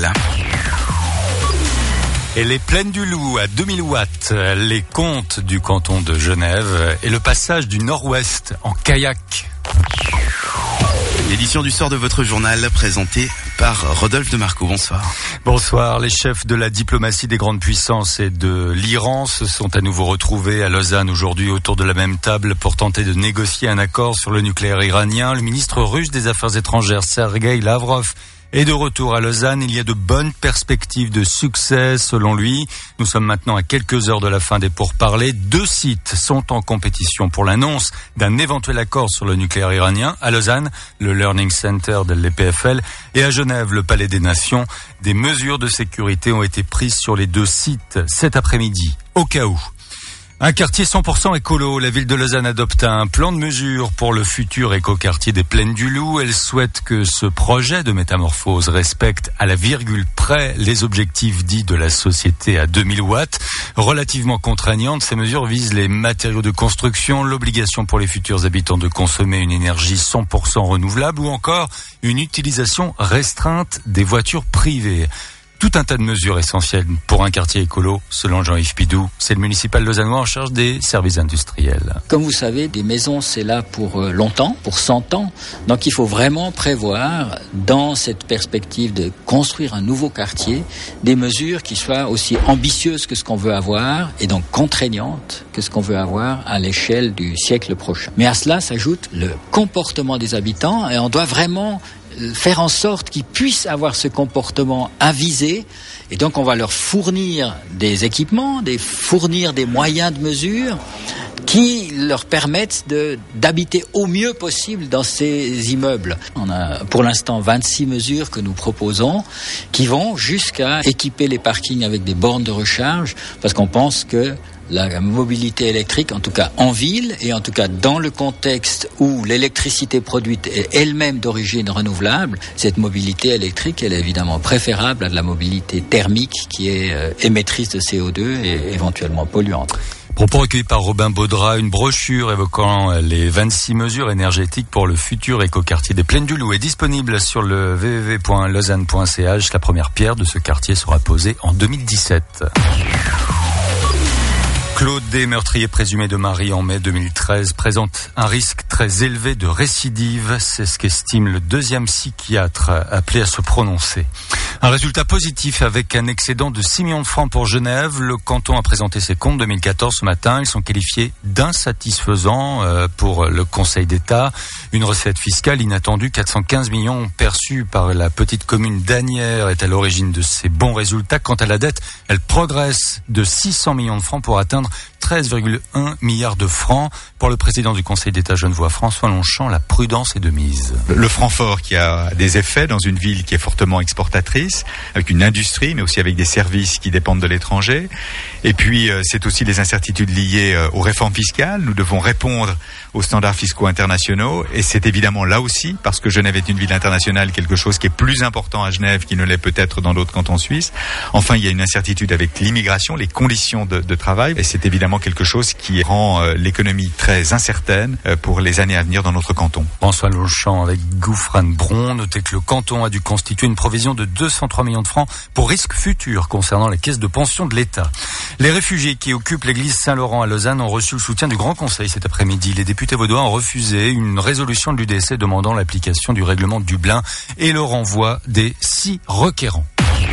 journal. Et les plaines du Loup à 2000 watts, les contes du canton de Genève et le passage du Nord-Ouest en kayak. L'édition du soir de votre journal présentée par Rodolphe de Marco. Bonsoir. Bonsoir. Les chefs de la diplomatie des grandes puissances et de l'Iran se sont à nouveau retrouvés à Lausanne aujourd'hui autour de la même table pour tenter de négocier un accord sur le nucléaire iranien. Le ministre russe des Affaires étrangères, Sergueï Lavrov, est de retour à Lausanne. Il y a de bonnes perspectives de succès selon lui. Nous sommes maintenant à quelques heures de la fin des pourparlers. 2 sites sont en compétition pour l'annonce d'un éventuel accord sur le nucléaire iranien. À Lausanne, le Learning Center de l'EPFL, et à Genève, le Palais des Nations. Des mesures de sécurité ont été prises sur les 2 sites cet après-midi, au cas où. Un quartier 100% écolo. La ville de Lausanne adopte un plan de mesure pour le futur écoquartier des Plaines du Loup. Elle souhaite que ce projet de métamorphose respecte à la virgule près les objectifs dits de la société à 2000 watts. Relativement contraignantes, ces mesures visent les matériaux de construction, l'obligation pour les futurs habitants de consommer une énergie 100% renouvelable ou encore une utilisation restreinte des voitures privées. Tout un tas de mesures essentielles pour un quartier écolo, selon Jean-Yves Pidou. C'est le municipal lausannois en charge des services industriels. Comme vous savez, des maisons, c'est là pour longtemps, pour 100 ans. Donc il faut vraiment prévoir, dans cette perspective de construire un nouveau quartier, des mesures qui soient aussi ambitieuses que ce qu'on veut avoir et donc contraignantes que ce qu'on veut avoir à l'échelle du siècle prochain. Mais à cela s'ajoute le comportement des habitants et on doit vraiment faire en sorte qu'ils puissent avoir ce comportement avisé, et donc on va leur fournir des équipements, fournir des moyens de mesure qui leur permettent d'habiter au mieux possible dans ces immeubles. On a pour l'instant 26 mesures que nous proposons qui vont jusqu'à équiper les parkings avec des bornes de recharge, parce qu'on pense que la mobilité électrique, en tout cas en ville, et en tout cas dans le contexte où l'électricité produite est elle-même d'origine renouvelable, cette mobilité électrique, elle est évidemment préférable à de la mobilité thermique qui est émettrice de CO2 et éventuellement polluante. Propos recueillis par Robin Baudra, une brochure évoquant les 26 mesures énergétiques pour le futur écoquartier des Plaines du Loup est disponible sur le www.lausanne.ch. La première pierre de ce quartier sera posée en 2017. Claude D, meurtrier présumé de Marie en mai 2013, présente un risque très élevé de récidive. C'est ce qu'estime le 2e psychiatre appelé à se prononcer. Un résultat positif avec un excédent de 6 millions de francs pour Genève. Le canton a présenté ses comptes 2014 ce matin. Ils sont qualifiés d'insatisfaisants pour le Conseil d'État. Une recette fiscale inattendue, 415 millions perçus par la petite commune d'Asnières, est à l'origine de ces bons résultats. Quant à la dette, elle progresse de 600 millions de francs pour atteindre 13,1 milliards de francs. Pour le président du Conseil d'État genevois, François Longchamp, la prudence est de mise. Le franc fort qui a des effets dans une ville qui est fortement exportatrice, avec une industrie, mais aussi avec des services qui dépendent de l'étranger. Et puis, c'est aussi les incertitudes liées aux réformes fiscales. Nous devons répondre aux standards fiscaux internationaux. Et c'est évidemment là aussi, parce que Genève est une ville internationale, quelque chose qui est plus important à Genève qu'il ne l'est peut-être dans d'autres cantons suisses. Enfin, il y a une incertitude avec l'immigration, les conditions de travail. Et c'est évidemment quelque chose qui rend l'économie très incertaine pour les années à venir dans notre canton. François Longchamp avec Gouffran Bron. Notez que le canton a dû constituer une provision de 203 millions de francs pour risques futurs concernant la caisse de pension de l'État. Les réfugiés qui occupent l'église Saint-Laurent à Lausanne ont reçu le soutien du Grand Conseil cet après-midi. Les députés vaudois ont refusé une résolution de l'UDC demandant l'application du règlement de Dublin et le renvoi des 6 requérants.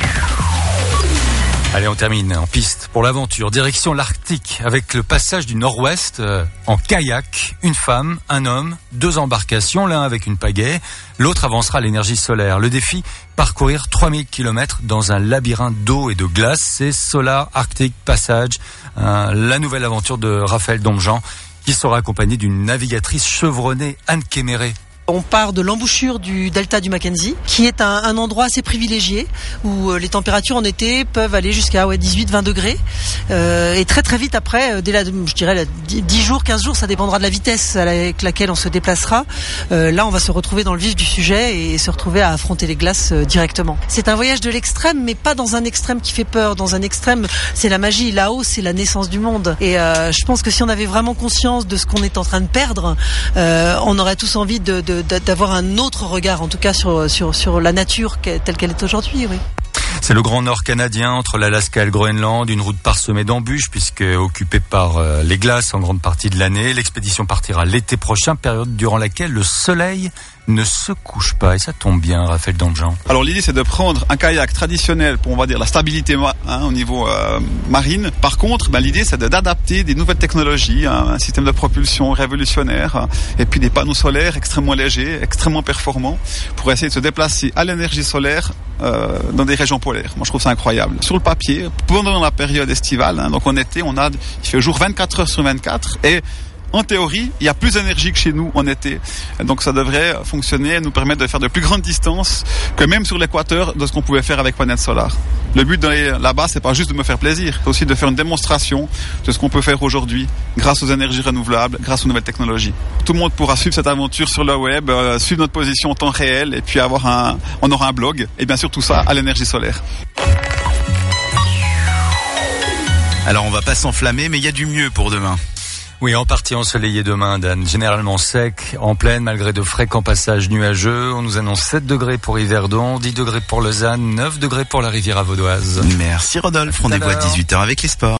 Allez, on termine en piste pour l'aventure. Direction l'Arctique avec le passage du Nord-Ouest en kayak. Une femme, un homme, 2 embarcations, l'un avec une pagaie, l'autre avancera à l'énergie solaire. Le défi, parcourir 3000 km dans un labyrinthe d'eau et de glace. C'est Solar Arctic Passage, la nouvelle aventure de Raphaël Domjean, qui sera accompagné d'une navigatrice chevronnée, Anne Kéméré. On part de l'embouchure du delta du Mackenzie, qui est un endroit assez privilégié où les températures en été peuvent aller jusqu'à 18-20 degrés. Et très très vite après, dès je dirais 10 jours, 15 jours, ça dépendra de la vitesse avec laquelle on se déplacera. Là, on va se retrouver dans le vif du sujet et se retrouver à affronter les glaces directement. C'est un voyage de l'extrême, mais pas dans un extrême qui fait peur. Dans un extrême, c'est la magie. Là-haut, c'est la naissance du monde. Et je pense que si on avait vraiment conscience de ce qu'on est en train de perdre, on aurait tous envie d'avoir un autre regard, en tout cas sur la nature telle qu'elle est aujourd'hui. Oui. C'est le Grand Nord canadien entre l'Alaska et le Groenland, une route parsemée d'embûches puisque occupée par les glaces en grande partie de l'année. L'expédition partira l'été prochain, période durant laquelle le soleil ne se couche pas. Et ça tombe bien, Raphaël Danjean. Alors l'idée c'est de prendre un kayak traditionnel pour, on va dire, la stabilité au niveau marine. Par contre, l'idée c'est d'adapter des nouvelles technologies, un système de propulsion révolutionnaire et puis des panneaux solaires extrêmement légers, extrêmement performants pour essayer de se déplacer à l'énergie solaire dans des régions polaires. Moi je trouve ça incroyable. Sur le papier, pendant la période estivale, donc en été, il fait jour 24 heures sur 24 et en théorie, il y a plus d'énergie que chez nous en été. Donc ça devrait fonctionner et nous permettre de faire de plus grandes distances que même sur l'équateur de ce qu'on pouvait faire avec Planète Solar. Le but d'aller là-bas, c'est pas juste de me faire plaisir, c'est aussi de faire une démonstration de ce qu'on peut faire aujourd'hui grâce aux énergies renouvelables, grâce aux nouvelles technologies. Tout le monde pourra suivre cette aventure sur le web, suivre notre position en temps réel et puis on aura un blog et bien sûr tout ça à l'énergie solaire. Alors on va pas s'enflammer, mais il y a du mieux pour demain. Oui, en partie ensoleillé demain, Dan. Généralement sec, en plaine, malgré de fréquents passages nuageux. On nous annonce 7 degrés pour Yverdon, 10 degrés pour Lausanne, 9 degrés pour la Riviera vaudoise. Merci Rodolphe. Rendez-vous à 18h avec les sports.